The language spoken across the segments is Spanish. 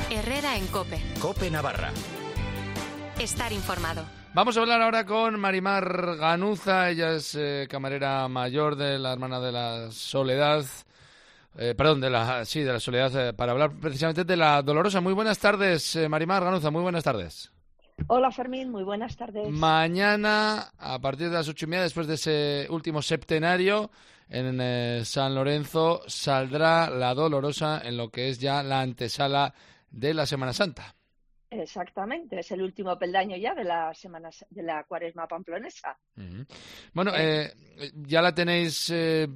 Herrera en COPE. COPE Navarra. Estar informado. Vamos a hablar ahora con Marimar Ganuza. Ella es camarera mayor de la Hermana de la Soledad. De la Soledad, para hablar precisamente de la Dolorosa. Muy buenas tardes, Marimar Ganuza, muy buenas tardes. Hola, Fermín, muy buenas tardes. Mañana, a partir de las 8:30, después de ese último septenario, en San Lorenzo, saldrá la Dolorosa en lo que es ya la antesala de la Semana Santa. Exactamente, es el último peldaño ya de la Cuaresma pamplonesa. Uh-huh. Bueno, ya la tenéis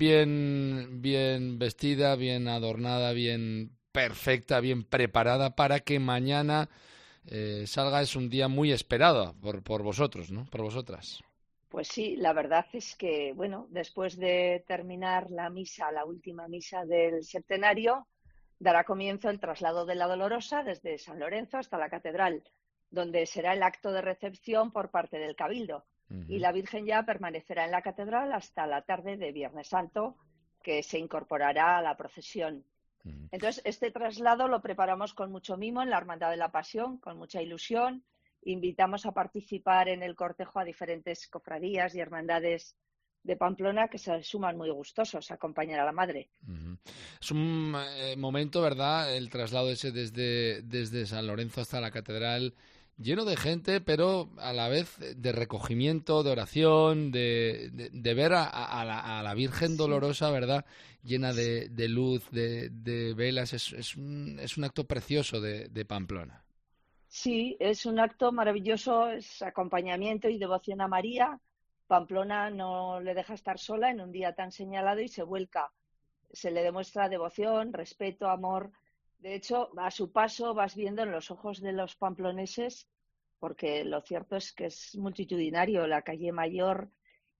bien vestida, bien adornada, bien perfecta, bien preparada para que mañana salga. Es un día muy esperado por vosotros, ¿no? Por vosotras. Pues sí, la verdad es que, bueno, después de terminar la última misa del septenario, dará comienzo el traslado de la Dolorosa desde San Lorenzo hasta la Catedral, donde será el acto de recepción por parte del Cabildo. Uh-huh. Y la Virgen ya permanecerá en la Catedral hasta la tarde de Viernes Santo, que se incorporará a la procesión. Uh-huh. Entonces, este traslado lo preparamos con mucho mimo en la Hermandad de la Pasión, con mucha ilusión. Invitamos a participar en el cortejo a diferentes cofradías y hermandades de Pamplona que se suman muy gustosos a acompañar a la Madre. Uh-huh. Es un momento, ¿verdad?, el traslado ese desde San Lorenzo hasta la Catedral, lleno de gente, pero a la vez de recogimiento, de oración, de ver a la Virgen Dolorosa, ¿verdad?, llena de luz, de velas. Es un acto precioso de Pamplona. Sí, es un acto maravilloso, es acompañamiento y devoción a María. Pamplona no le deja estar sola en un día tan señalado y se vuelca. Se le demuestra devoción, respeto, amor. De hecho, a su paso vas viendo en los ojos de los pamploneses, porque lo cierto es que es multitudinario la calle Mayor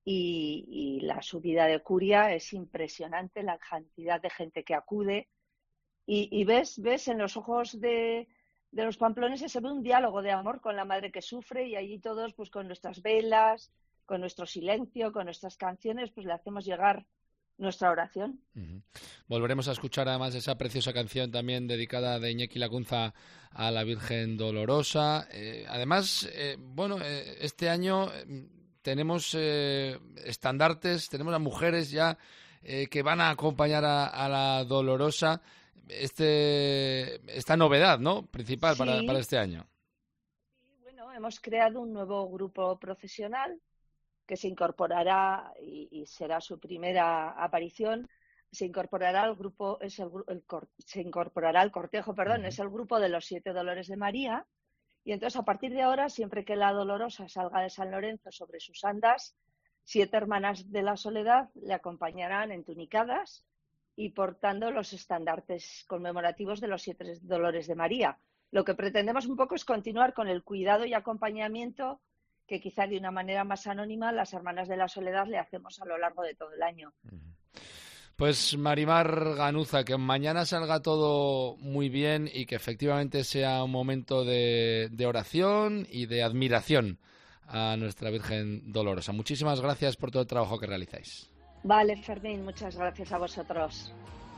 y la subida de Curia. Es impresionante la cantidad de gente que acude. Y ves en los ojos de los pamploneses se ve un diálogo de amor con la madre que sufre, y allí todos, pues con nuestras velas, con nuestro silencio, con nuestras canciones, pues le hacemos llegar nuestra oración. Uh-huh. Volveremos a escuchar además esa preciosa canción también dedicada de Iñaki Lacunza a la Virgen Dolorosa. Además, este año tenemos estandartes, tenemos a mujeres ya que van a acompañar a la Dolorosa. Esta novedad, ¿no?, principal, sí, para este año. Sí, bueno, hemos creado un nuevo grupo procesional que se incorporará y será su primera aparición. Se incorporará al grupo, se incorporará al cortejo, perdón, es el grupo de los 7 Dolores de María. Y entonces, a partir de ahora, siempre que la Dolorosa salga de San Lorenzo sobre sus andas, 7 hermanas de la Soledad le acompañarán entunicadas y portando los estandartes conmemorativos de los 7 Dolores de María. Lo que pretendemos un poco es continuar con el cuidado y acompañamiento que quizá de una manera más anónima las Hermanas de la Soledad le hacemos a lo largo de todo el año. Pues Marimar Ganuza, que mañana salga todo muy bien y que efectivamente sea un momento de oración y de admiración a nuestra Virgen Dolorosa. Muchísimas gracias por todo el trabajo que realizáis. Vale, Fermín, muchas gracias a vosotros.